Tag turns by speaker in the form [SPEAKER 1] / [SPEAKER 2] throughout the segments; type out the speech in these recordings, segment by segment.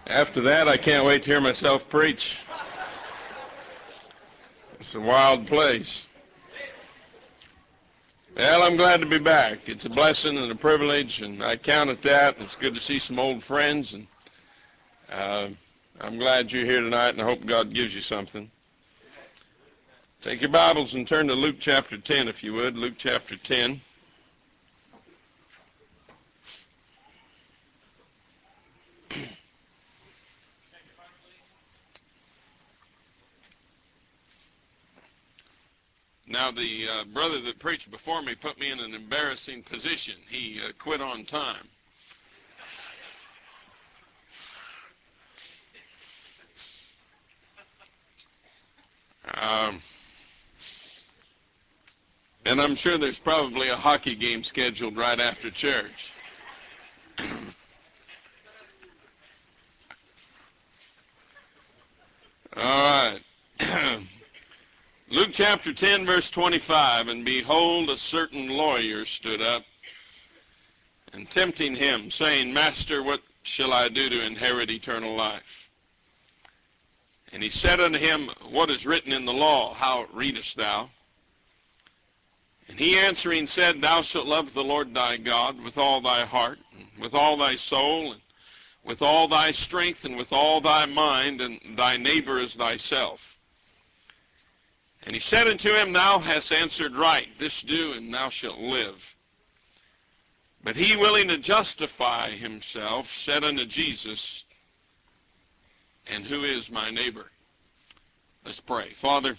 [SPEAKER 1] After that, I can't wait to hear myself preach. It's a wild place. Well, I'm glad to be back. It's a blessing and a privilege, and I count it that. It's good to see some old friends, and I'm glad you're here tonight, and I hope God gives you something. Take your Bibles and turn to Luke chapter 10, if you would. Luke chapter 10. Now, the brother that preached before me put me in an embarrassing position. He quit on time. And I'm sure there's probably a hockey game scheduled right after church. All right. Luke chapter 10, verse 25, and behold, a certain lawyer stood up, and tempting him, saying, Master, what shall I do to inherit eternal life? And he said unto him, What is written in the law? How readest thou? And he answering said, Thou shalt love the Lord thy God with all thy heart, and with all thy soul, and with all thy strength, and with all thy mind, and thy neighbor as thyself. And he said unto him, Thou hast answered right, this do, and thou shalt live. But he, willing to justify himself, said unto Jesus, And who is my neighbor? Let's pray. Father,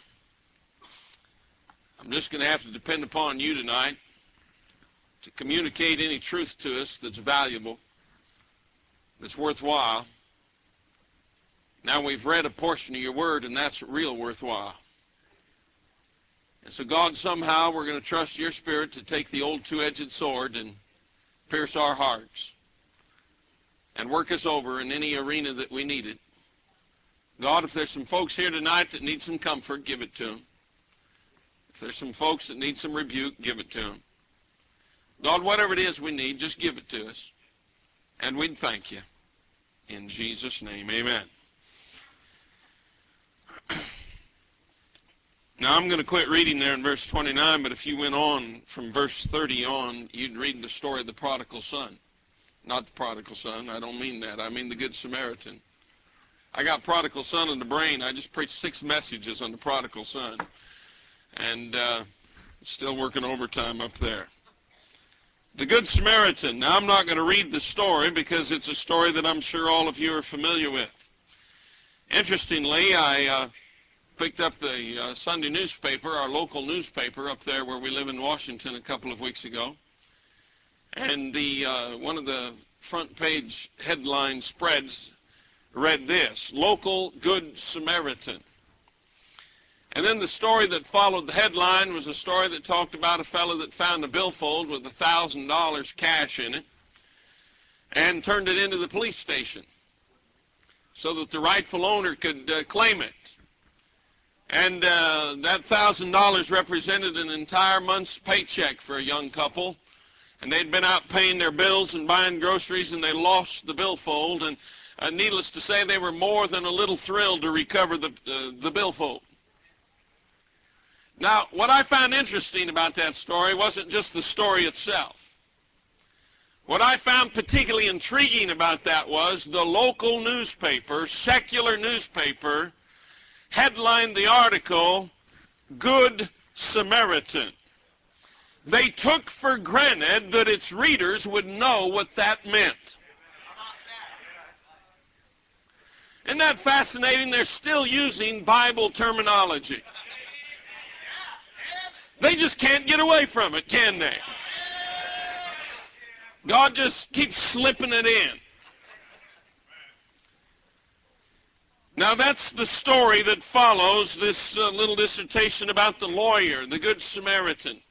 [SPEAKER 1] I'm just going to have to depend upon you tonight to communicate any truth to us that's valuable, that's worthwhile. Now we've read a portion of your word, and that's real worthwhile. And so, God, somehow we're going to trust your Spirit to take the old two-edged sword and pierce our hearts and work us over in any arena that we need it. God, if there's some folks here tonight that need some comfort, give it to them. If there's some folks that need some rebuke, give it to them. God, whatever it is we need, just give it to us. And we'd thank you. In Jesus' name, amen. Now, I'm going to quit reading there in verse 29, but if you went on from verse 30 on, you'd read the story of the prodigal son. Not the prodigal son, I don't mean that. I mean the Good Samaritan. I got prodigal son in the brain. I just preached 6 messages on the prodigal son. And still working overtime up there. The Good Samaritan. Now, I'm not going to read the story because it's a story that I'm sure all of you are familiar with. Interestingly, I picked up the Sunday newspaper, our local newspaper up there where we live in Washington a couple of weeks ago. And one of the front page headline spreads read this, Local Good Samaritan. And then the story that followed the headline was a story that talked about a fellow that found a billfold with $1,000 cash in it and turned it into the police station so that the rightful owner could claim it. And that $1,000 represented an entire month's paycheck for a young couple. And they'd been out paying their bills and buying groceries, and they lost the billfold. And needless to say, they were more than a little thrilled to recover the billfold. Now, what I found interesting about that story wasn't just the story itself. What I found particularly intriguing about that was the local newspaper, secular newspaper, headlined the article, Good Samaritan. They took for granted that its readers would know what that meant. Isn't that fascinating? They're still using Bible terminology. They just can't get away from it, can they? God just keeps slipping it in. Now that's the story that follows this little dissertation about the lawyer, the Good Samaritan.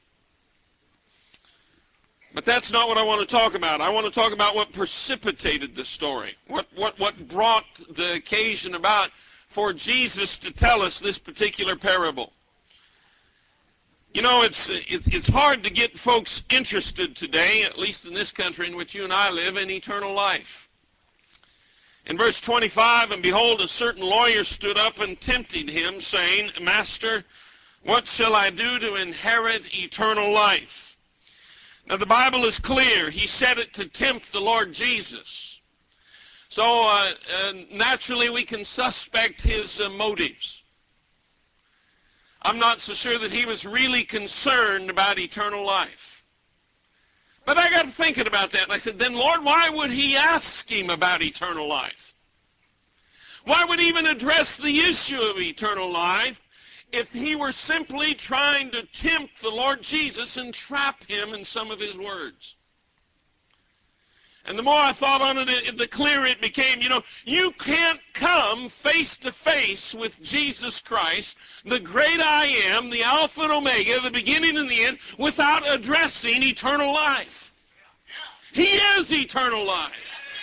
[SPEAKER 1] But that's not what I want to talk about. I want to talk about what precipitated the story, what brought the occasion about for Jesus to tell us this particular parable. You know, it's hard to get folks interested today, at least in this country in which you and I live, in eternal life. In verse 25, and behold, a certain lawyer stood up and tempted him, saying, Master, what shall I do to inherit eternal life? Now the Bible is clear. He said it to tempt the Lord Jesus. So naturally we can suspect his motives. I'm not so sure that he was really concerned about eternal life. But I got thinking about that, and I said, then Lord, why would he ask him about eternal life? Why would he even address the issue of eternal life if he were simply trying to tempt the Lord Jesus and trap him in some of his words? And the more I thought on it, the clearer it became. You can't come face to face with Jesus Christ, the great I am, the Alpha and Omega, the beginning and the end, without addressing eternal life. He is eternal life.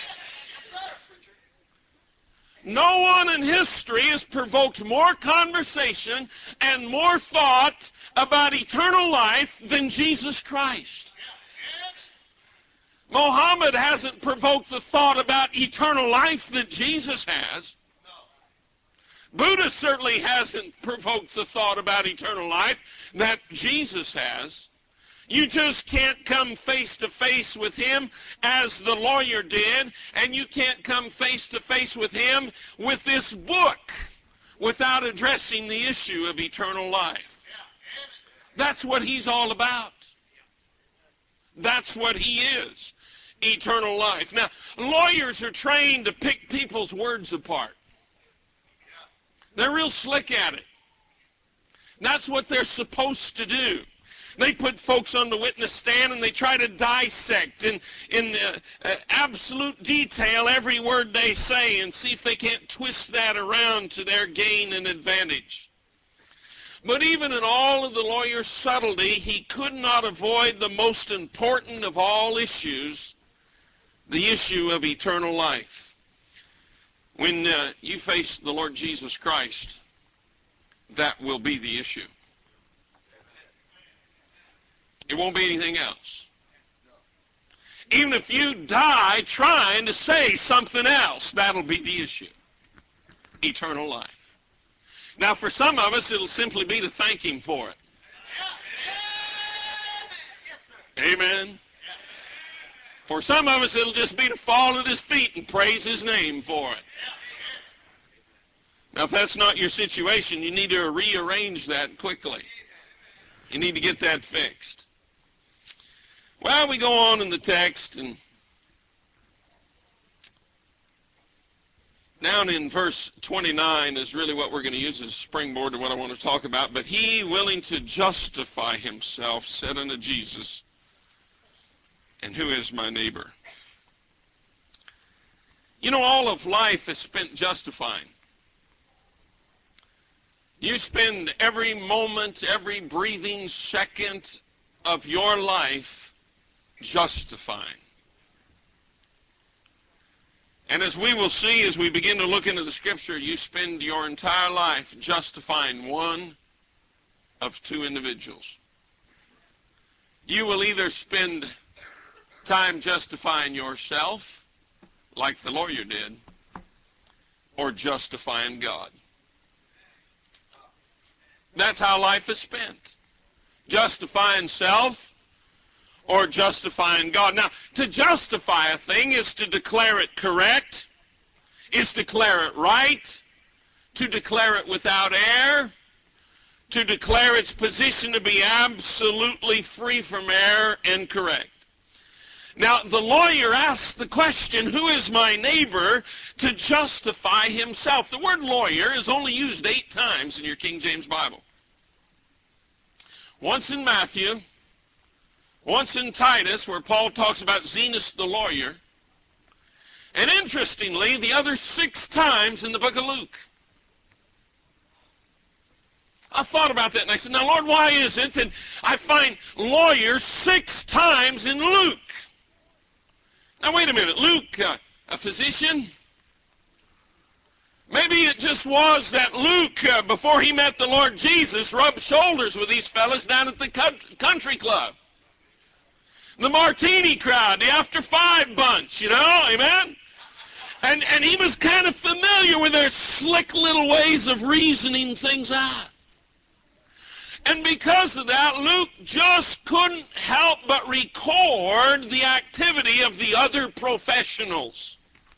[SPEAKER 1] No one in history has provoked more conversation and more thought about eternal life than Jesus Christ. Mohammed hasn't provoked the thought about eternal life that Jesus has. Buddha certainly hasn't provoked the thought about eternal life that Jesus has. You just can't come face to face with him as the lawyer did, and you can't come face to face with him with this book without addressing the issue of eternal life. That's what he's all about. That's what he is. Eternal life. Now, lawyers are trained to pick people's words apart. They're real slick at it. That's what they're supposed to do. They put folks on the witness stand and they try to dissect in absolute detail every word they say and see if they can't twist that around to their gain and advantage. But even in all of the lawyer's subtlety, he could not avoid the most important of all issues, the issue of eternal life. When you face the Lord Jesus Christ, that will be the issue. It won't be anything else. Even if you die trying to say something else, that'll be the issue. Eternal life. Now, for some of us, it'll simply be to thank him for it. Amen. For some of us, it'll just be to fall at his feet and praise his name for it. Now, if that's not your situation, you need to rearrange that quickly. You need to get that fixed. Well, we go on in the text, and down in verse 29 is really what we're going to use as a springboard to what I want to talk about. But he, willing to justify himself, said unto Jesus, and who is my neighbor? All of life is spent justifying. You spend every moment, every breathing second of your life justifying. And as we will see as we begin to look into the Scripture, you spend your entire life justifying one of two individuals. You will either spend time justifying yourself, like the lawyer did, or justifying God. That's how life is spent. Justifying self or justifying God. Now, to justify a thing is to declare it correct, is to declare it right, to declare it without error, to declare its position to be absolutely free from error and correct. Now, the lawyer asks the question, who is my neighbor, to justify himself. The word lawyer is only used 8 times in your King James Bible. Once in Matthew, once in Titus, where Paul talks about Zenos the lawyer, and interestingly, the other 6 times in the book of Luke. I thought about that, and I said, now, Lord, why is it that I find lawyers 6 times in Luke? Now, wait a minute. Luke, a physician? Maybe it just was that Luke, before he met the Lord Jesus, rubbed shoulders with these fellas down at the country club. The martini crowd, the after 5 bunch, amen? And he was kind of familiar with their slick little ways of reasoning things out. And because of that, Luke just couldn't help but record the activity of the other professionals.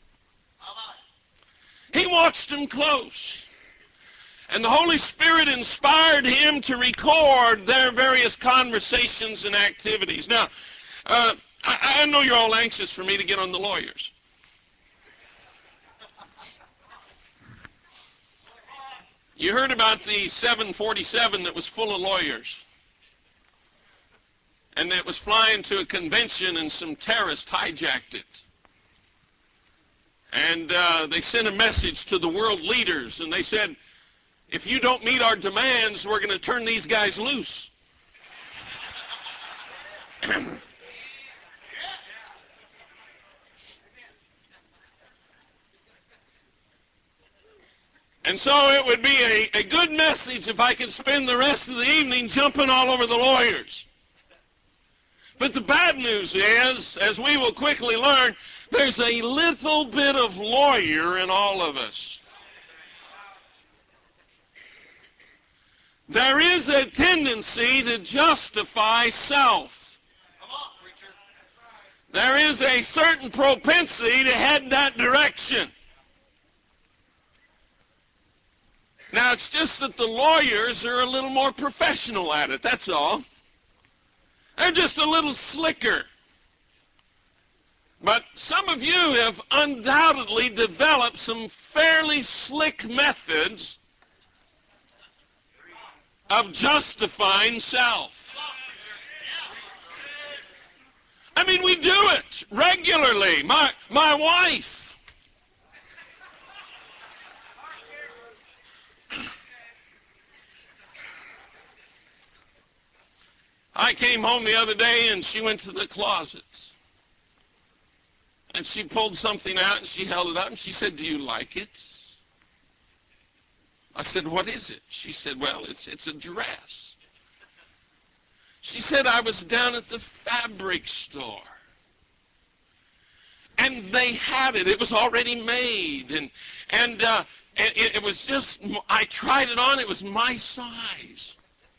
[SPEAKER 1] He watched them close. And the Holy Spirit inspired him to record their various conversations and activities. Now, I know you're all anxious for me to get on the lawyers. You heard about the 747 that was full of lawyers. And it was flying to a convention and some terrorists hijacked it. And they sent a message to the world leaders and they said, if you don't meet our demands, we're going to turn these guys loose. And so it would be a good message if I could spend the rest of the evening jumping all over the lawyers. But the bad news is, as we will quickly learn, there's a little bit of lawyer in all of us. There is a tendency to justify self. There is a certain propensity to head that direction. Now, it's just that the lawyers are a little more professional at it, that's all. They're just a little slicker. But some of you have undoubtedly developed some fairly slick methods of justifying self. I mean, we do it regularly. My wife. I came home the other day and she went to the closets. And she pulled something out and she held it up and she said, "Do you like it?" I said, "What is it?" She said, "Well, it's a dress." She said, "I was down at the fabric store. And they had it. It was already made. And it was just, I tried it on. It was my size."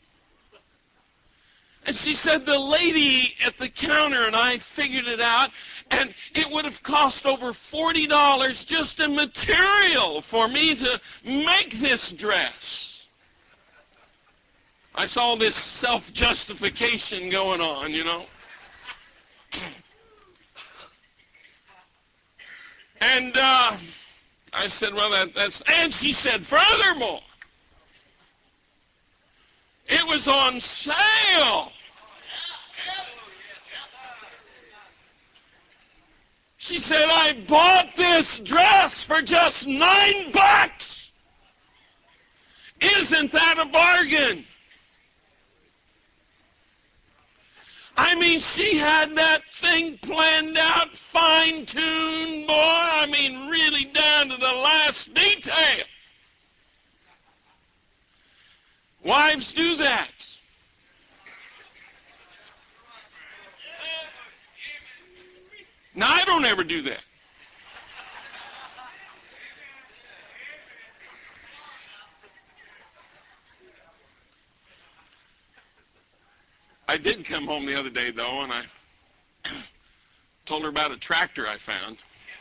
[SPEAKER 1] And she said, "The lady at the counter and I figured it out, and it would have cost over $40 just in material for me to make this dress." I saw this self-justification going on, you know. And I said, "Well, that's..." And she said, "Furthermore, it was on sale." She said, "I bought this dress for just $9. Isn't that a bargain?" I mean, she had that thing planned out, fine-tuned, boy. I mean, really down to the last detail. Wives do that. Now, I don't ever do that. I did come home the other day, though, and I told her about a tractor I found.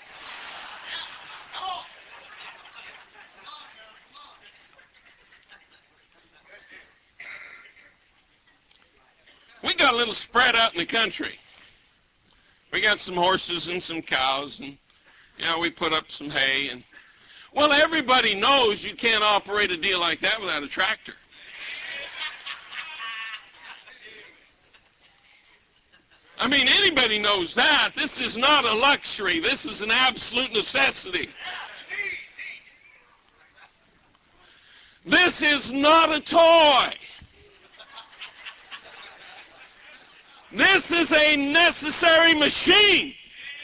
[SPEAKER 1] We got a little spread out in the country. We got some horses and some cows, and, you know, we put up some hay. And, well, everybody knows you can't operate a deal like that without a tractor. I mean, anybody knows that. This is not a luxury. This is an absolute necessity. This is not a toy. This is a necessary machine.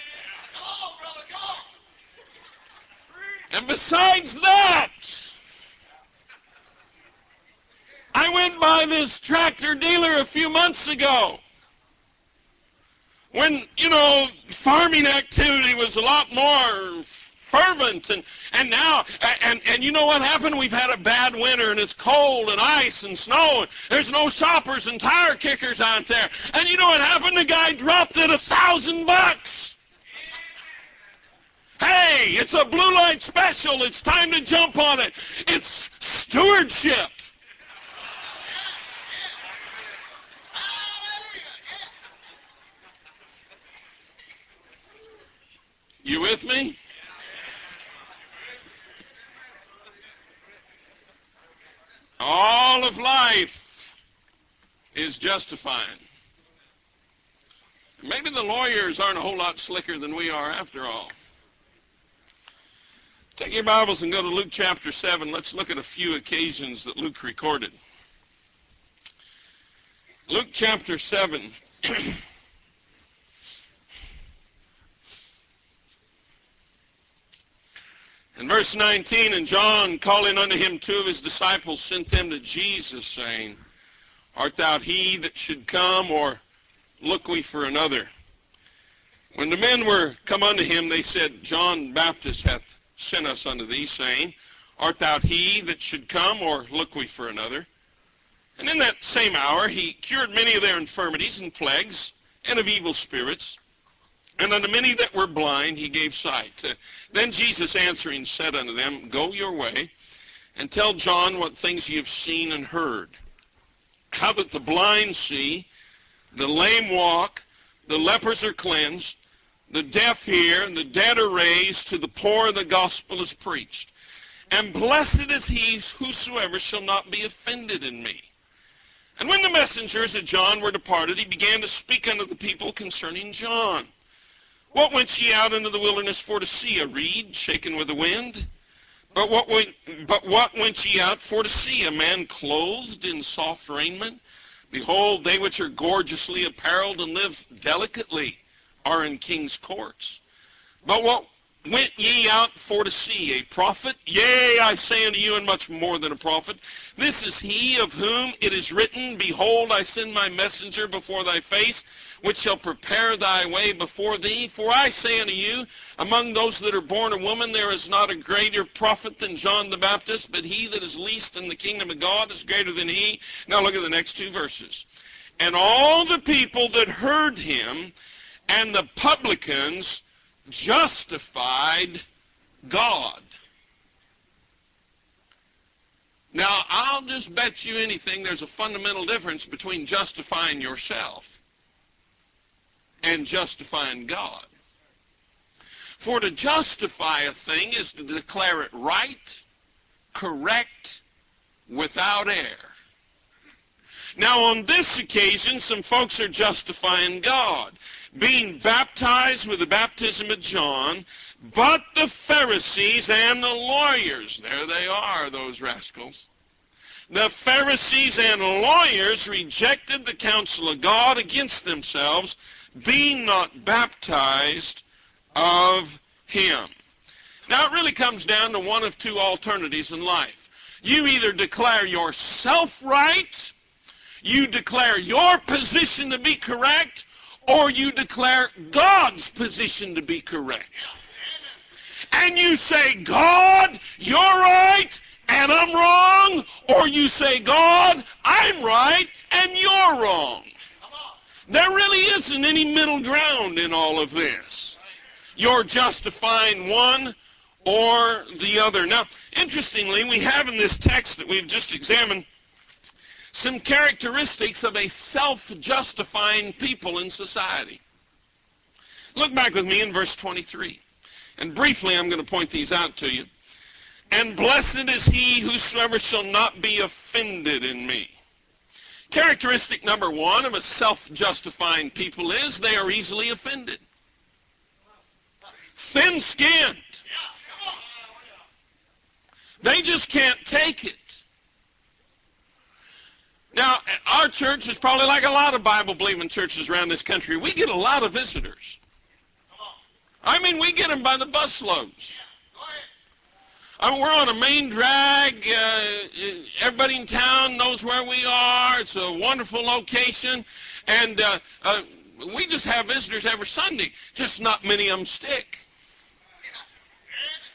[SPEAKER 1] And besides that, I went by this tractor dealer a few months ago when, you know, farming activity was a lot more fervent. And now, and you know what happened? We've had a bad winter, and it's cold and ice and snow. And there's no shoppers and tire kickers out there. And you know what happened? The guy dropped it $1,000. Hey, it's a blue light special. It's time to jump on it. It's stewardship. You with me? All of life is justifying. Maybe the lawyers aren't a whole lot slicker than we are after all. Take your Bibles and go to Luke chapter 7. Let's look at a few occasions that Luke recorded. Luke chapter 7. In verse 19, and John, calling unto him 2 of his disciples, sent them to Jesus, saying, Art thou he that should come, or look we for another? When the men were come unto him, they said, John Baptist hath sent us unto thee, saying, Art thou he that should come, or look we for another? And in that same hour he cured many of their infirmities and plagues, and of evil spirits, and unto many that were blind he gave sight. Then Jesus answering said unto them, Go your way, and tell John what things ye have seen and heard. How that the blind see, the lame walk, the lepers are cleansed, the deaf hear, and the dead are raised, to the poor the gospel is preached. And blessed is he whosoever shall not be offended in me. And when the messengers of John were departed, he began to speak unto the people concerning John. What went ye out into the wilderness for to see? A reed shaken with the wind? But what went ye out for to see? A man clothed in soft raiment? Behold, they which are gorgeously apparelled and live delicately are in king's courts. But what went ye out for to see? A prophet? Yea, I say unto you, and much more than a prophet. This is he of whom it is written, Behold, I send my messenger before thy face, which shall prepare thy way before thee. For I say unto you, among those that are born of woman, there is not a greater prophet than John the Baptist, but he that is least in the kingdom of God is greater than he. Now look at the next 2 verses. And all the people that heard him, and the publicans, justified God. Now, I'll just bet you anything there's a fundamental difference between justifying yourself and justifying God. For to justify a thing is to declare it right, correct, without error. Now, on this occasion, some folks are justifying God, being baptized with the baptism of John, but the Pharisees and the lawyers, there they are, those rascals, the Pharisees and lawyers rejected the counsel of God against themselves, being not baptized of him. Now, it really comes down to one of 2 alternatives in life. You either declare yourself right, you declare your position to be correct, or you declare God's position to be correct. And you say, God, you're right, and I'm wrong, or you say, God, I'm right, and you're wrong. There really isn't any middle ground in all of this. You're justifying one or the other. Now, interestingly, we have in this text that we've just examined some characteristics of a self-justifying people in society. Look back with me in verse 23. And briefly, I'm going to point these out to you. And blessed is he whosoever shall not be offended in me. Characteristic number 1 of a self-justifying people is they are easily offended. Thin-skinned. They just can't take it. Now, our church is probably like a lot of Bible-believing churches around this country. We get a lot of visitors. I mean, we get them by the busloads. I mean, we're on a main drag. Everybody in town knows where we are. It's a wonderful location. And we just have visitors every Sunday. Just not many of them stick.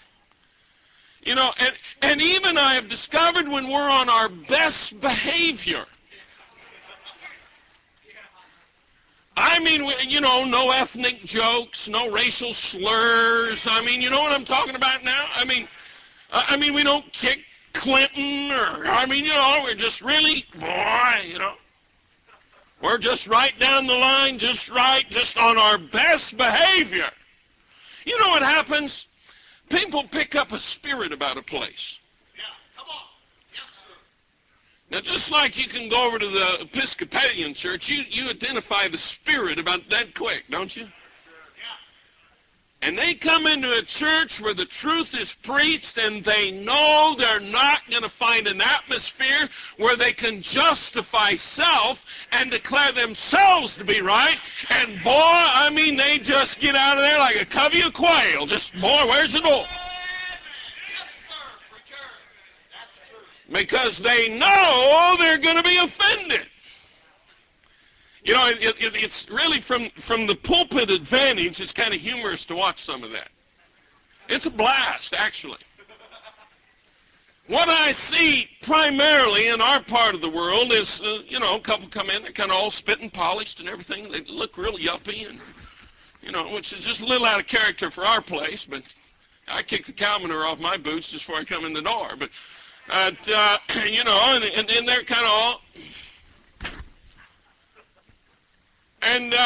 [SPEAKER 1] You know, and even I have discovered when we're on our best behavior, I mean, you know, no ethnic jokes, no racial slurs. I mean, you know what I'm talking about now? I mean, we don't kick Clinton or, I mean, you know, we're just really, boy, you know. We're just right down the line, just right, just on our best behavior. You know what happens? People pick up a spirit about a place.
[SPEAKER 2] Yeah, come on. Yes, sir.
[SPEAKER 1] Now, just like you can go over to the Episcopalian church, you identify the spirit about that quick, don't you? And they come into a church where the truth is preached and they know they're not going to find an atmosphere where they can justify self and declare themselves to be right. And boy, I mean, they just get out of there like a covey of quail. Just, boy, where's the door?
[SPEAKER 2] Yes, sir, preacher. That's true.
[SPEAKER 1] Because they know they're going to be offended. You know, it's really from the pulpit advantage, it's kind of humorous to watch some of that. It's a blast, actually. What I see primarily in our part of the world is, you know, a couple come in, they're kind of all spit and polished and everything. They look real yuppie, and, you know, which is just a little out of character for our place, but I kick the cow manure off my boots just before I come in the door. But, you know, and they're kind of all... And,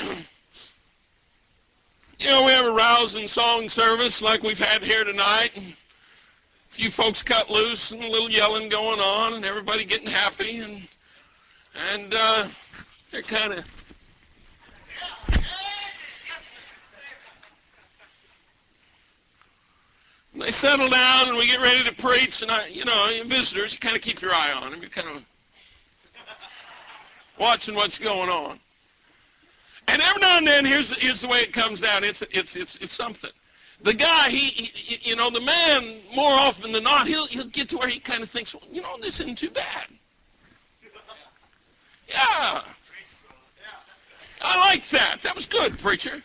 [SPEAKER 1] you know, we have a rousing song service like we've had here tonight. And a few folks cut loose and a little yelling going on and everybody getting happy. And they're kind of... They settle down and we get ready to preach. And, you know, visitors, you kind of keep your eye on them. You're kind of watching what's going on. And every now and then, here's the way it comes down. It's something. The guy, you know, the man, more often than not, he'll get to where he kind of thinks, well, you know, this isn't too bad. Yeah. I like that. That was good, preacher.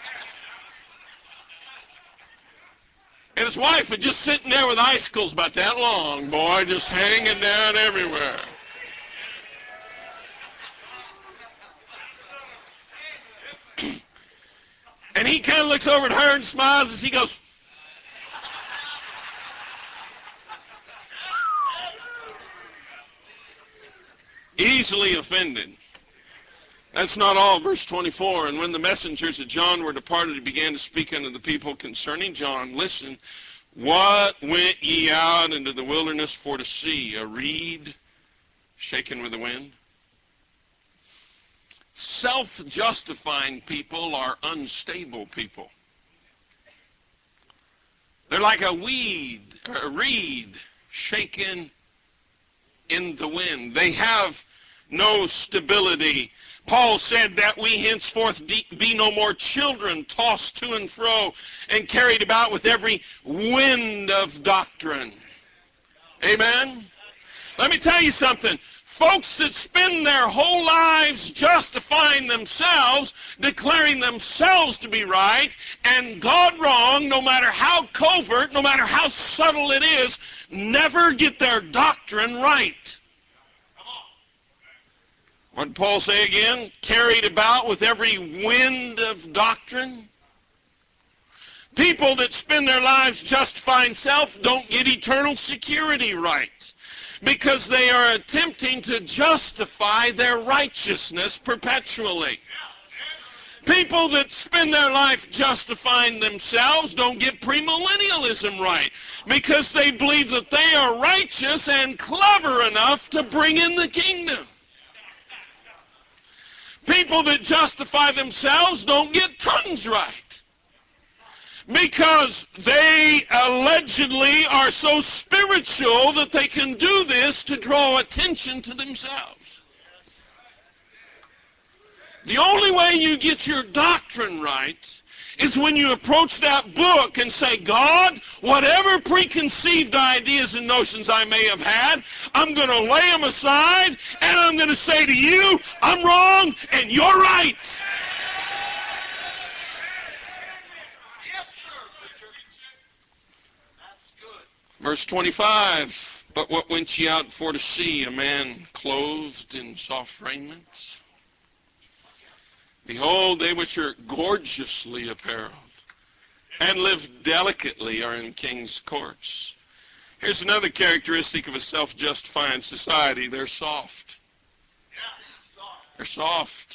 [SPEAKER 1] And his wife was just sitting there with icicles about that long, boy, just hanging down everywhere. And he kind of looks over at her and smiles as he goes, easily offended. That's not all. Verse 24, and when the messengers of John were departed, he began to speak unto the people concerning John. Listen, what went ye out into the wilderness for to see? A reed shaken with the wind? Self-justifying people are unstable people. They're like a weed, or a reed shaken in the wind. They have no stability. Paul said that we henceforth be no more children, tossed to and fro and carried about with every wind of doctrine. Amen? Let me tell you something. Folks that spend their whole lives justifying themselves, declaring themselves to be right, and God wrong, no matter how covert, no matter how subtle it is, never get their doctrine right. What did Paul say again? Carried about with every wind of doctrine. People that spend their lives justifying self don't get eternal security right, because they are attempting to justify their righteousness perpetually. People that spend their life justifying themselves don't get premillennialism right, because they believe that they are righteous and clever enough to bring in the kingdom. People that justify themselves don't get tongues right, because they allegedly are so spiritual that they can do this to draw attention to themselves. The only way you get your doctrine right is when you approach that book and say, God, whatever preconceived ideas and notions I may have had, I'm going to lay them aside, and I'm going to say to you, I'm wrong and you're right.
[SPEAKER 2] Yes, sir, preacher. That's good.
[SPEAKER 1] Verse 25, but what went ye out for to see? A man clothed in soft raiments? Behold, they which are gorgeously apparelled and live delicately are in king's courts. Here's another characteristic of a self-justifying society. They're soft. They're soft.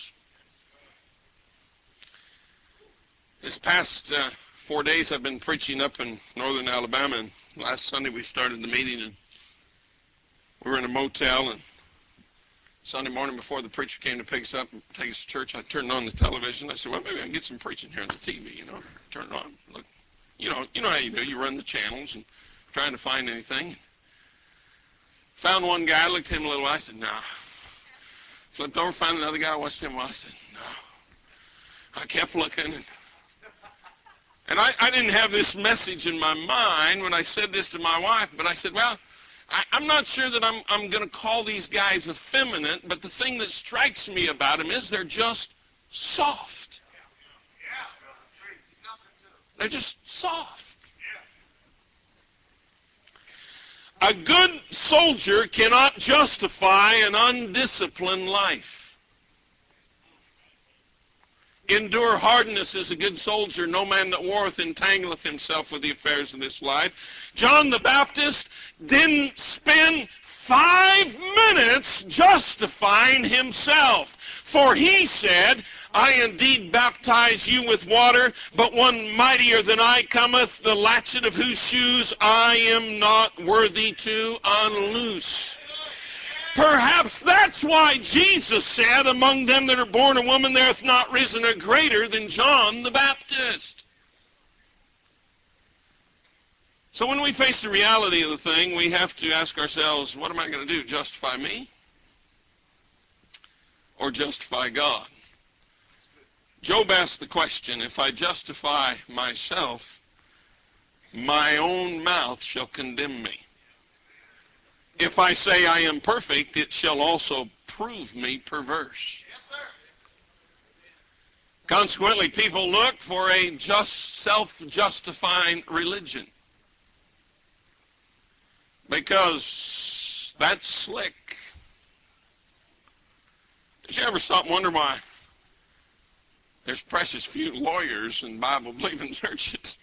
[SPEAKER 1] This past 4 days I've been preaching up in northern Alabama, and last Sunday we started the meeting, and we were in a motel, and Sunday morning before the preacher came to pick us up and take us to church, I turned on the television. I said, well, maybe I can get some preaching here on the TV, you know. Turn it on. Look, you know how you do. You run the channels and trying to find anything. Found one guy, looked at him a little while. I said, no. Flipped over, found another guy, watched him a while. I said, no. I kept looking, and I didn't have this message in my mind when I said this to my wife, but I said, well, I'm not sure that I'm going to call these guys effeminate, but the thing that strikes me about them is they're just soft. They're just soft. A good soldier cannot justify an undisciplined life. Endure hardness as a good soldier. No man that warreth entangleth himself with the affairs of this life. John the Baptist didn't spend 5 minutes justifying himself. For he said, I indeed baptize you with water, but one mightier than I cometh, the latchet of whose shoes I am not worthy to unloose. Perhaps that's why Jesus said, among them that are born of woman, there hath not risen a greater than John the Baptist. So when we face the reality of the thing, we have to ask ourselves, what am I going to do? Justify me? Or justify God? Job asked the question, if I justify myself, my own mouth shall condemn me. If I say I am perfect, it shall also prove me perverse. Yes, sir. Consequently, people look for a just self-justifying religion, because that's slick. Did you ever stop and wonder why there's precious few lawyers in Bible-believing churches?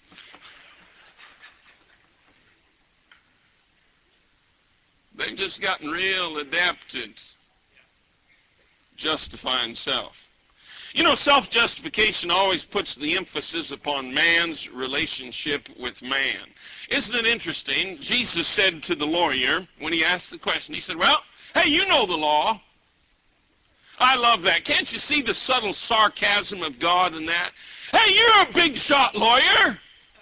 [SPEAKER 1] They've just gotten real adept at justifying self. You know, self-justification always puts the emphasis upon man's relationship with man. Isn't it interesting? Jesus said to the lawyer, when he asked the question, he said, well, hey, you know the law. I love that. Can't you see the subtle sarcasm of God in that? Hey, you're a big shot lawyer.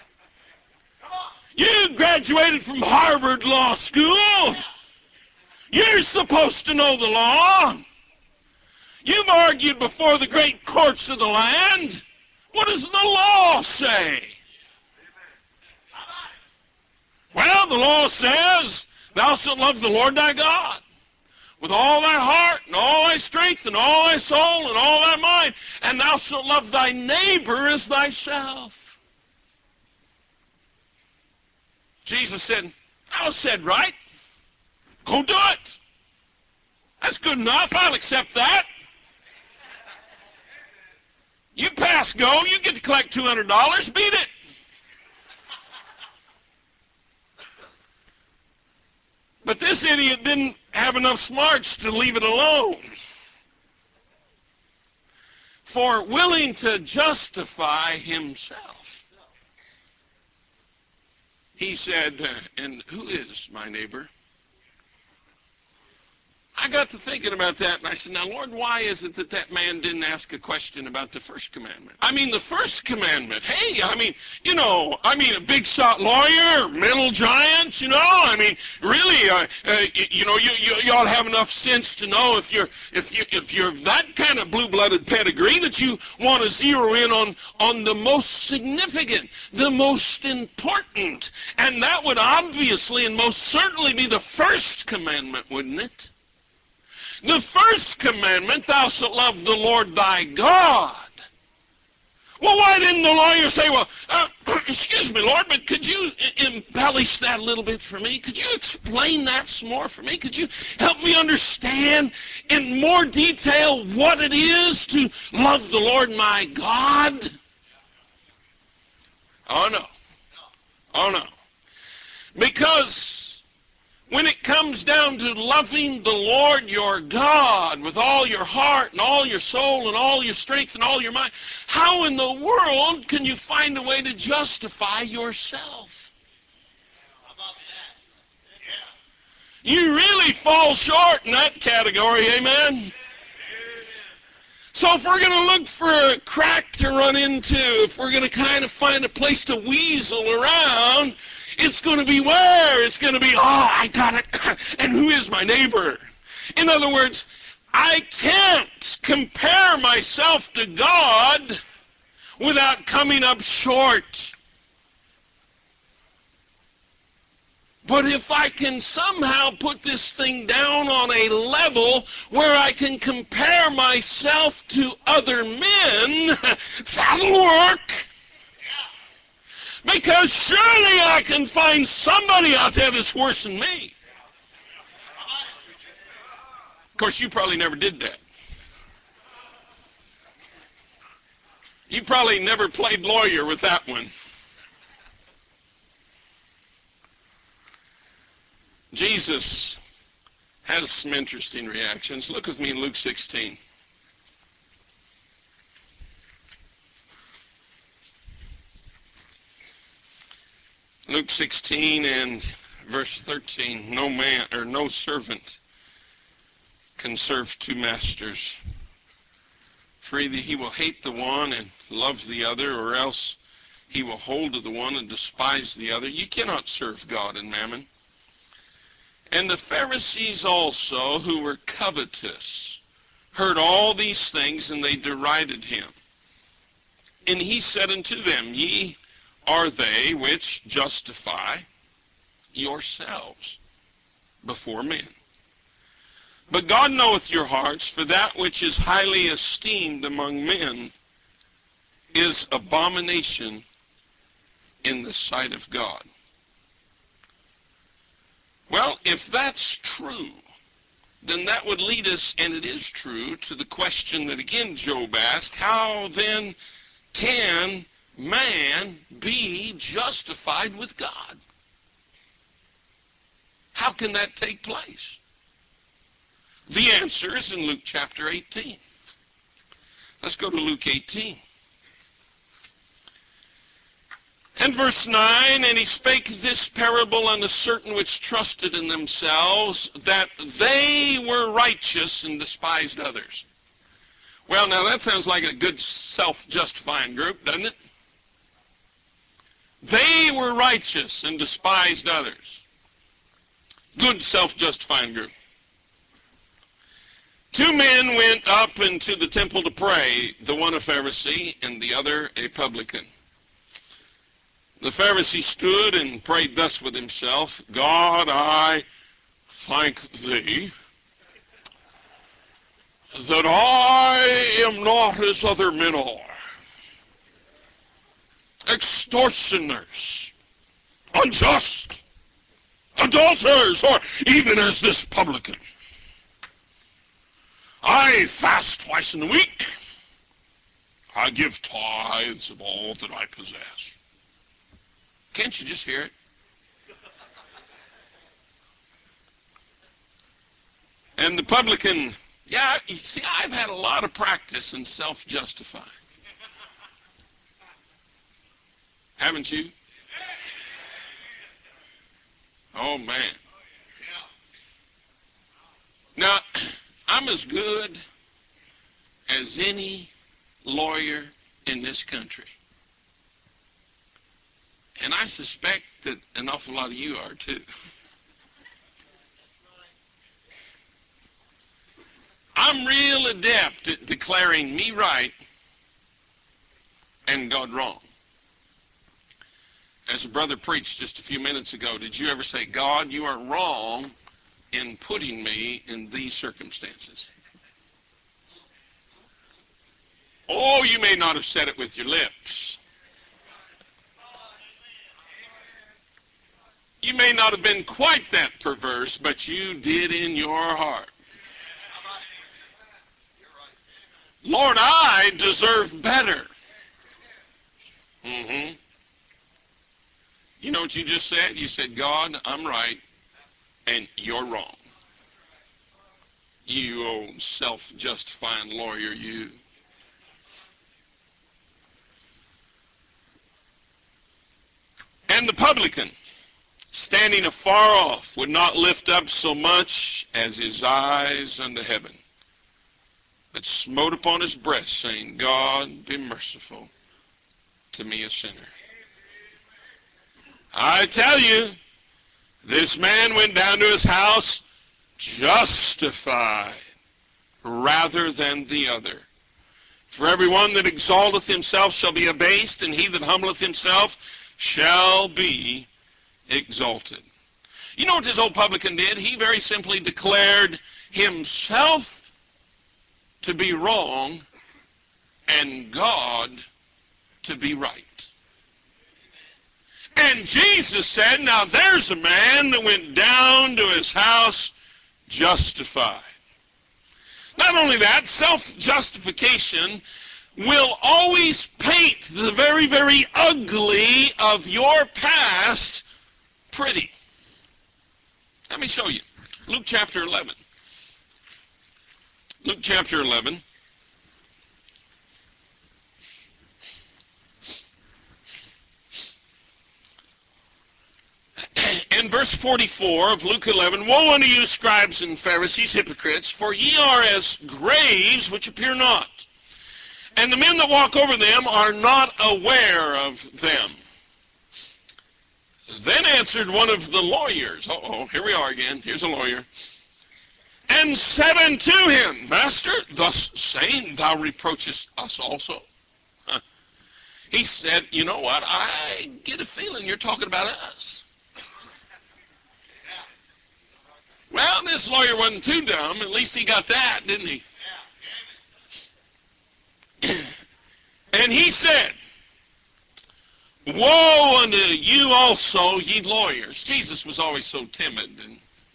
[SPEAKER 1] You graduated from Harvard Law School. You're supposed to know the law. You've argued before the great courts of the land. What does the law say? Well, the law says, thou shalt love the Lord thy God with all thy heart and all thy strength and all thy soul and all thy mind, and thou shalt love thy neighbor as thyself. Jesus said, thou said right. Go do it. That's good enough. I'll accept that. You pass go. You get to collect $200. Beat it. But this idiot didn't have enough smarts to leave it alone. For willing to justify himself, he said, and who is my neighbor? I got to thinking about that, and I said, now, Lord, why is it that that man didn't ask a question about the first commandment? I mean, the first commandment, hey, a big shot lawyer, mental giant, really, you ought to have enough sense to know if you're that kind of blue-blooded pedigree that you want to zero in on the most significant, the most important, and that would obviously and most certainly be the first commandment, wouldn't it? The first commandment, thou shalt love the Lord thy God. Well, why didn't the lawyer say, well, excuse me, Lord, but could you embellish that a little bit for me? Could you explain that some more for me? Could you help me understand in more detail what it is to love the Lord my God? Oh, no. Oh, no. Because when it comes down to loving the Lord your God with all your heart and all your soul and all your strength and all your mind, how in the world can you find a way to justify yourself?
[SPEAKER 2] How about that?
[SPEAKER 1] You really fall short in that category, amen? So if we're going to look for a crack to run into, if we're going to kind of find a place to weasel around, it's going to be where? It's going to be, oh, I got it, and who is my neighbor? In other words, I can't compare myself to God without coming up short. But if I can somehow put this thing down on a level where I can compare myself to other men, that'll work. Because surely I can find somebody out there that's worse than me. Of course, you probably never did that. You probably never played lawyer with that one. Jesus has some interesting reactions. Look with me in Luke 16. Luke 16 and verse 13. No man or no servant can serve two masters. For either he will hate the one and love the other, or else he will hold to the one and despise the other. You cannot serve God and mammon. And the Pharisees also, who were covetous, heard all these things, and they derided him. And he said unto them, Ye are they which justify yourselves before men. But God knoweth your hearts, for that which is highly esteemed among men is abomination in the sight of God. Well, if that's true, then that would lead us, and it is true, to the question that again Job asked, how then can man be justified with God? How can that take place? The answer is in Luke chapter 18. Let's go to Luke 18. And verse 9, And he spake this parable unto certain which trusted in themselves, that they were righteous and despised others. Well, now that sounds like a good self-justifying group, doesn't it? They were righteous and despised others. Good self-justifying group. Two men went up into the temple to pray, the one a Pharisee and the other a publican. The Pharisee stood and prayed thus with himself, God, I thank thee that I am not as other men are, extortioners, unjust, adulterers, or even as this publican. I fast twice in the week. I give tithes of all that I possess. Can't you just hear it? And the publican, yeah, you see, I've had a lot of practice in self-justifying. Haven't you? Oh, man. Now, I'm as good as any lawyer in this country. And I suspect that an awful lot of you are, too. I'm real adept at declaring me right and God wrong. As a brother preached just a few minutes ago, did you ever say, God, you are wrong in putting me in these circumstances? Oh, you may not have said it with your lips. You may not have been quite that perverse, but you did in your heart. Lord, I deserve better. You know what you just said? You said, God, I'm right, and you're wrong. You old self-justifying lawyer, you. And the publican, standing afar off, would not lift up so much as his eyes unto heaven, but smote upon his breast, saying, God, be merciful to me, a sinner. I tell you, this man went down to his house justified rather than the other. For everyone that exalteth himself shall be abased, and he that humbleth himself shall be exalted. You know what this old publican did? He very simply declared himself to be wrong and God to be right. And Jesus said, now there's a man that went down to his house justified. Not only that, self-justification will always paint the very, very ugly of your past pretty. Let me show you. Luke chapter 11. Luke chapter 11. In verse 44 of Luke 11, woe unto you, scribes and Pharisees, hypocrites, for ye are as graves which appear not, and the men that walk over them are not aware of them. Then answered one of the lawyers, here we are again, here's a lawyer, and said unto him, Master, thus saying, thou reproachest us also. He said, you know what, I get a feeling you're talking about us. Well, this lawyer wasn't too dumb. At least he got that, didn't he? And he said, woe unto you also, ye lawyers. Jesus was always so timid and,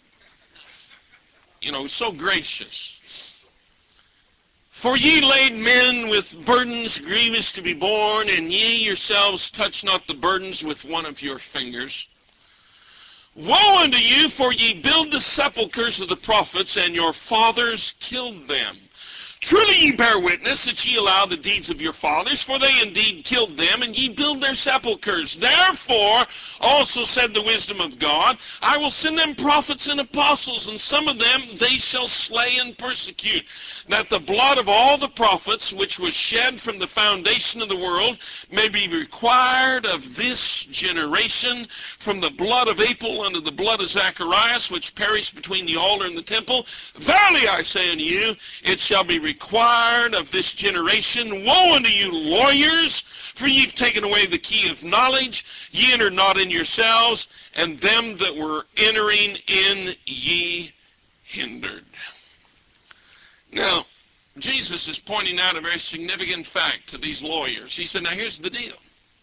[SPEAKER 1] so gracious. For ye laid men with burdens grievous to be borne, and ye yourselves touch not the burdens with one of your fingers. Woe unto you, for ye build the sepulchres of the prophets, and your fathers killed them. Truly ye bear witness that ye allow the deeds of your fathers, for they indeed killed them, and ye build their sepulchres. Therefore also said the wisdom of God, I will send them prophets and apostles, and some of them they shall slay and persecute, that the blood of all the prophets which was shed from the foundation of the world may be required of this generation, from the blood of Abel unto the blood of Zacharias, which perished between the altar and the temple. Verily I say unto you, it shall be required of this generation. Woe unto you, lawyers, for ye have taken away the key of knowledge. Ye enter not in yourselves, and them that were entering in ye hindered. Now, Jesus is pointing out a very significant fact to these lawyers. He said, now here's the deal.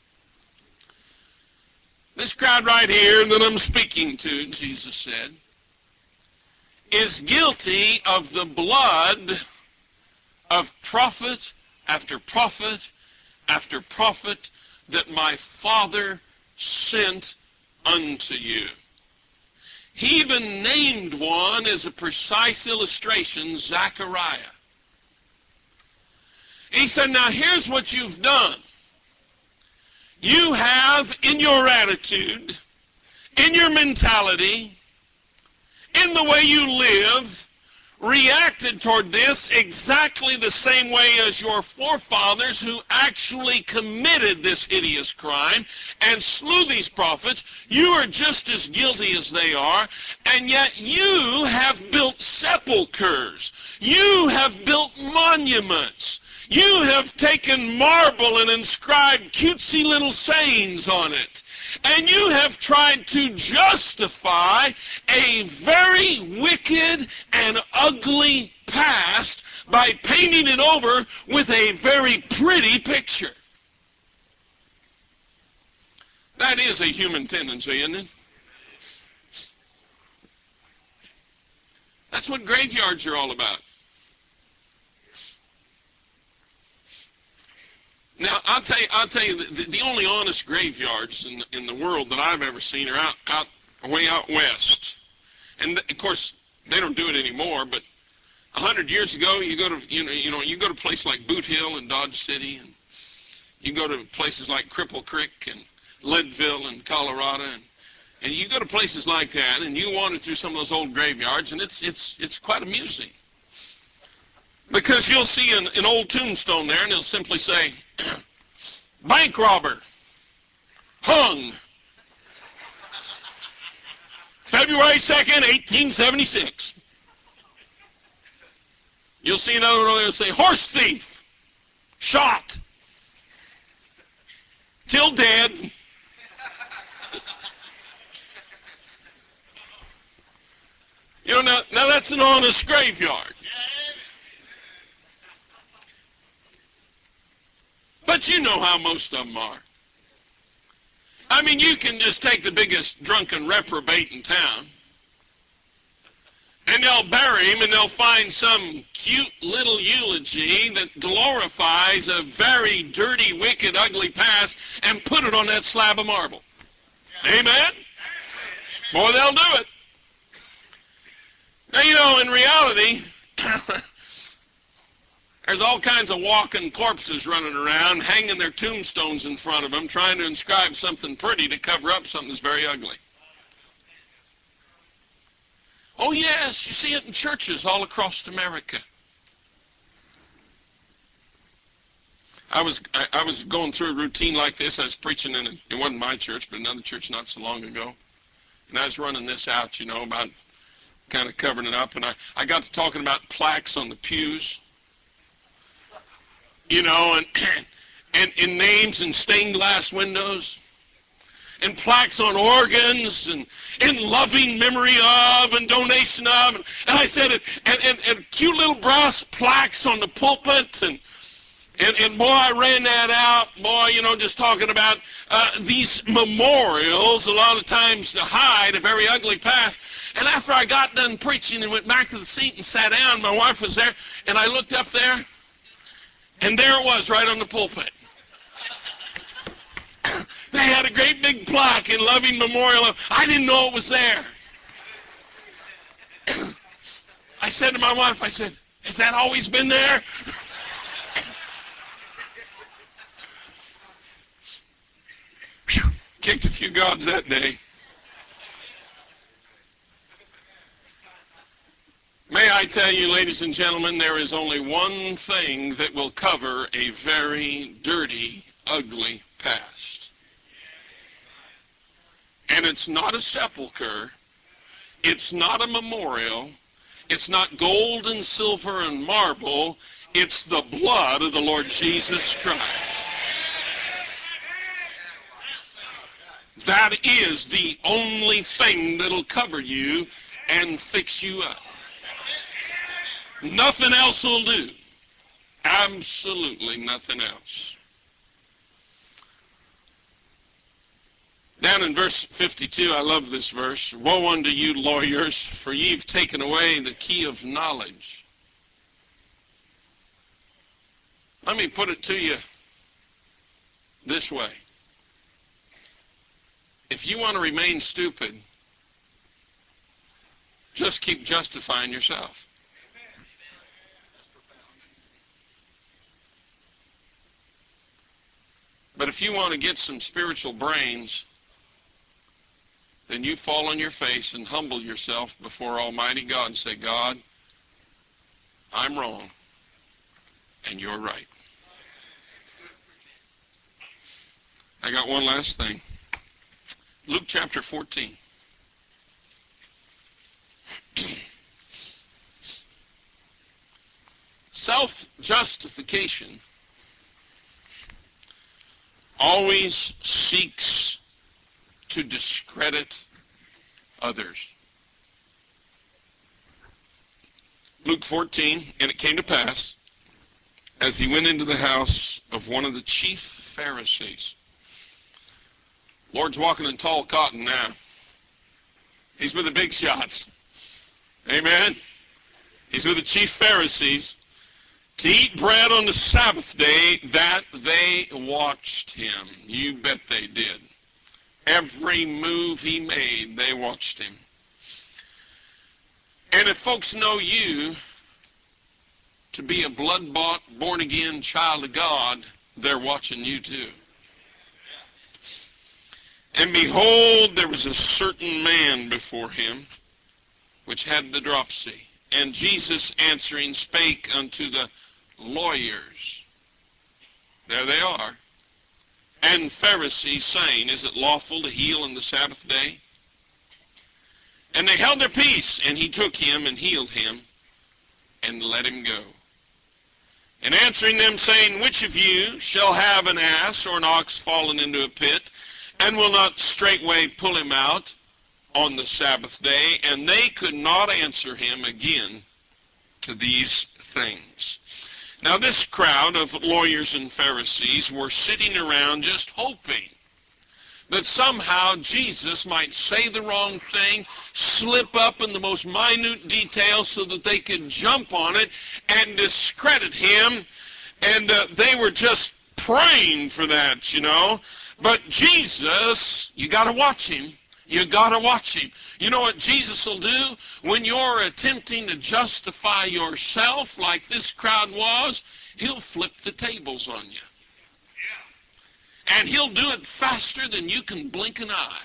[SPEAKER 1] This crowd right here that I'm speaking to, Jesus said, is guilty of the blood of prophet after prophet after prophet that my Father sent unto you. He even named one as a precise illustration, Zechariah. He said, now here's what you've done. You have, in your attitude, in your mentality, in the way you live, reacted toward this exactly the same way as your forefathers who actually committed this hideous crime and slew these prophets. You are just as guilty as they are, and yet you have built sepulchres. You have built monuments. You have taken marble and inscribed cutesy little sayings on it. And you have tried to justify a very wicked and ugly past by painting it over with a very pretty picture. That is a human tendency, isn't it? That's what graveyards are all about. Now, I'll tell you, the only honest graveyards in the world that I've ever seen are way out west. And of course, they don't do it anymore. But 100 years ago, you go to a place like Boot Hill in Dodge City, and you go to places like Cripple Creek and Leadville in Colorado, and you go to places like that, and you wander through some of those old graveyards, and it's quite amusing. Because you'll see an old tombstone there, and it'll simply say, bank robber, hung, February 2nd, 1876. You'll see another one that'll say, horse thief, shot, till dead. Now that's an honest graveyard. But you know how most of them are. I mean, you can just take the biggest drunken reprobate in town, and they'll bury him, and they'll find some cute little eulogy that glorifies a very dirty, wicked, ugly past, and put it on that slab of marble. Amen? Boy, they'll do it. Now, in reality, there's all kinds of walking corpses running around, hanging their tombstones in front of them, trying to inscribe something pretty to cover up something that's very ugly. Oh, yes, you see it in churches all across America. I was going through a routine like this. I was preaching it wasn't my church, but another church not so long ago. And I was running this out, about kind of covering it up. And I got to talking about plaques on the pews. And names in stained glass windows, and plaques on organs, and in loving memory of, and donation of, and I said, and cute little brass plaques on the pulpit, and boy, I ran that out, boy, just talking about these memorials, a lot of times to hide a very ugly past. And after I got done preaching and went back to the seat and sat down, my wife was there, and I looked up there, and there it was, right on the pulpit. They had a great big plaque in loving memorial of, I didn't know it was there. I said to my wife, has that always been there? Kicked a few gods that day. May I tell you, ladies and gentlemen, there is only one thing that will cover a very dirty, ugly past. And it's not a sepulcher. It's not a memorial. It's not gold and silver and marble. It's the blood of the Lord Jesus Christ. That is the only thing that'll cover you and fix you up. Nothing else will do. Absolutely nothing else. Down in verse 52, I love this verse. Woe unto you, lawyers, for ye've taken away the key of knowledge. Let me put it to you this way. If you want to remain stupid, just keep justifying yourself. But if you want to get some spiritual brains, then you fall on your face and humble yourself before Almighty God and say, God, I'm wrong, and you're right. I got one last thing. Luke chapter 14. Self-justification always seeks to discredit others. Luke 14, and it came to pass, as he went into the house of one of the chief Pharisees. Lord's walking in tall cotton now. He's with the big shots. Amen? He's with the chief Pharisees to eat bread on the Sabbath day, that they watched him. You bet they did. Every move he made, they watched him. And if folks know you to be a blood-bought, born-again child of God, they're watching you too. And behold, there was a certain man before him, which had the dropsy. And Jesus answering spake unto the lawyers. There they are. And Pharisees, saying, Is it lawful to heal on the Sabbath day? And they held their peace, and he took him and healed him, and let him go. And answering them, saying, Which of you shall have an ass or an ox fallen into a pit, and will not straightway pull him out on the Sabbath day? And they could not answer him again to these things. Now this crowd of lawyers and Pharisees were sitting around just hoping that somehow Jesus might say the wrong thing, slip up in the most minute details so that they could jump on it and discredit him. And they were just praying for that, you know. But Jesus, you got to watch him. You got to watch him. You know what Jesus will do when you're attempting to justify yourself like this crowd was? He'll flip the tables on you. And he'll do it faster than you can blink an eye.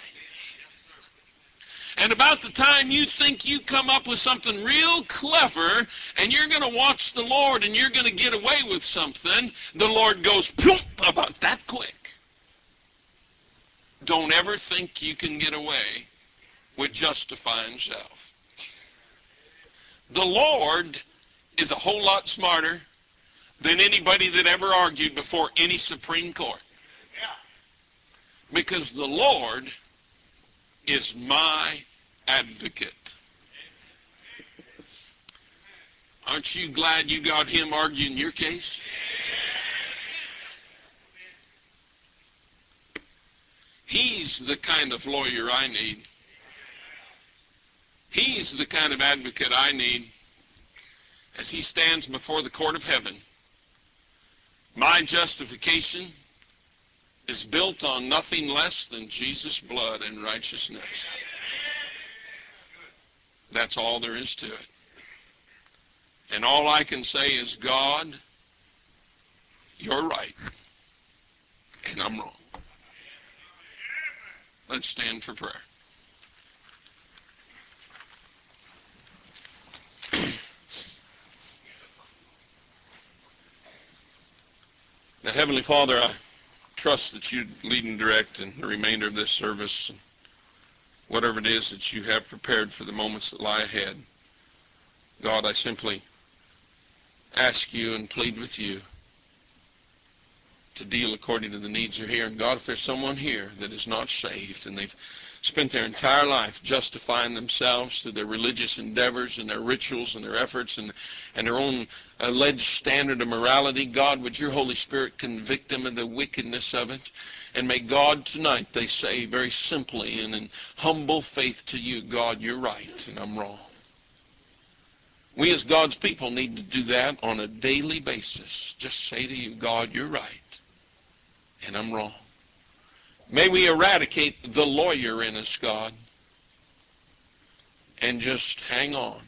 [SPEAKER 1] And about the time you think you come up with something real clever and you're going to watch the Lord and you're going to get away with something, the Lord goes, "Poof," about that quick. Don't ever think you can get away with justifying self. The Lord is a whole lot smarter than anybody that ever argued before any Supreme Court. Because the Lord is my advocate. Aren't you glad you got him arguing your case? He's the kind of lawyer I need. He's the kind of advocate I need as he stands before the court of heaven. My justification is built on nothing less than Jesus' blood and righteousness. That's all there is to it. And all I can say is, God, you're right, and I'm wrong. Let's stand for prayer. Now, Heavenly Father, I trust that you lead and direct in the remainder of this service, and whatever it is that you have prepared for the moments that lie ahead. God, I simply ask you and plead with you to deal according to the needs that are here. And God, if there's someone here that is not saved and they've spent their entire life justifying themselves through their religious endeavors and their rituals and their efforts and their own alleged standard of morality, God, would your Holy Spirit convict them of the wickedness of it? And may God tonight, they say very simply and in humble faith to you, God, you're right and I'm wrong. We as God's people need to do that on a daily basis. Just say to you, God, you're right and I'm wrong. May we eradicate the lawyer in us, God, and just hang on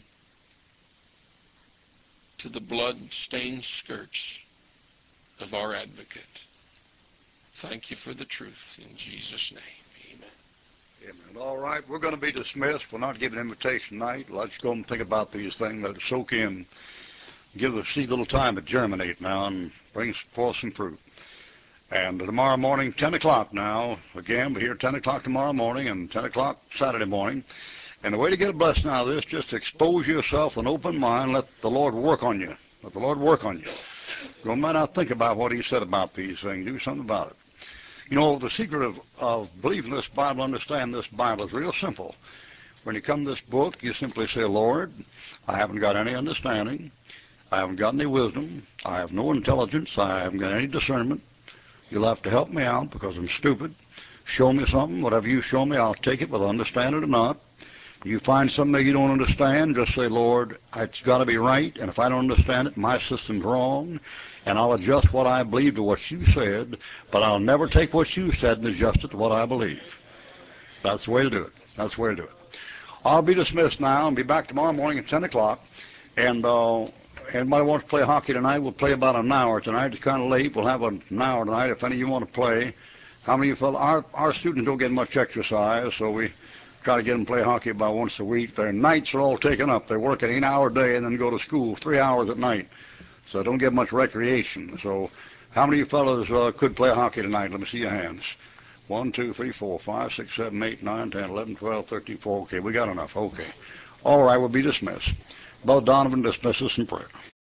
[SPEAKER 1] to the blood-stained skirts of our advocate. Thank you for the truth. In Jesus' name, amen.
[SPEAKER 3] Amen. All right, we're going to be dismissed. We're not giving an invitation tonight. Let's go and think about these things, let it soak in. Give the seed a little time to germinate now and bring forth some fruit. And tomorrow morning, 10 o'clock now, again, we're here 10 o'clock tomorrow morning and 10 o'clock Saturday morning. And the way to get a blessing out of this, just expose yourself with an open mind, let the Lord work on you. Let the Lord work on you. You might not think about what he said about these things. Do something about it. You know, the secret of believing this Bible, understanding this Bible is real simple. When you come to this book, you simply say, Lord, I haven't got any understanding. I haven't got any wisdom. I have no intelligence. I haven't got any discernment. You'll have to help me out because I'm stupid. Show me something. Whatever you show me, I'll take it, whether I understand it or not. You find something that you don't understand, just say, Lord, it's got to be right, and if I don't understand it, my system's wrong, and I'll adjust what I believe to what you said, but I'll never take what you said and adjust it to what I believe. That's the way to do it. That's the way to do it. I'll be dismissed now and be back tomorrow morning at 10 o'clock, and anybody wants to play hockey tonight, we'll play about an hour tonight. It's kind of late. We'll have an hour tonight if any of you want to play. How many of you fellows, our students don't get much exercise, so we try to get them to play hockey about once a week. Their nights are all taken up. They work an 8-hour day and then go to school 3 hours at night, so they don't get much recreation. So how many of you fellows could play hockey tonight? Let me see your hands. 1, 2, 3, 4, 5, 6, 7, 8, 9, 10, 11, 12, 13, 14. Okay, we got enough. Okay. All right, we'll be dismissed. Brother Donovan dismisses us in prayer.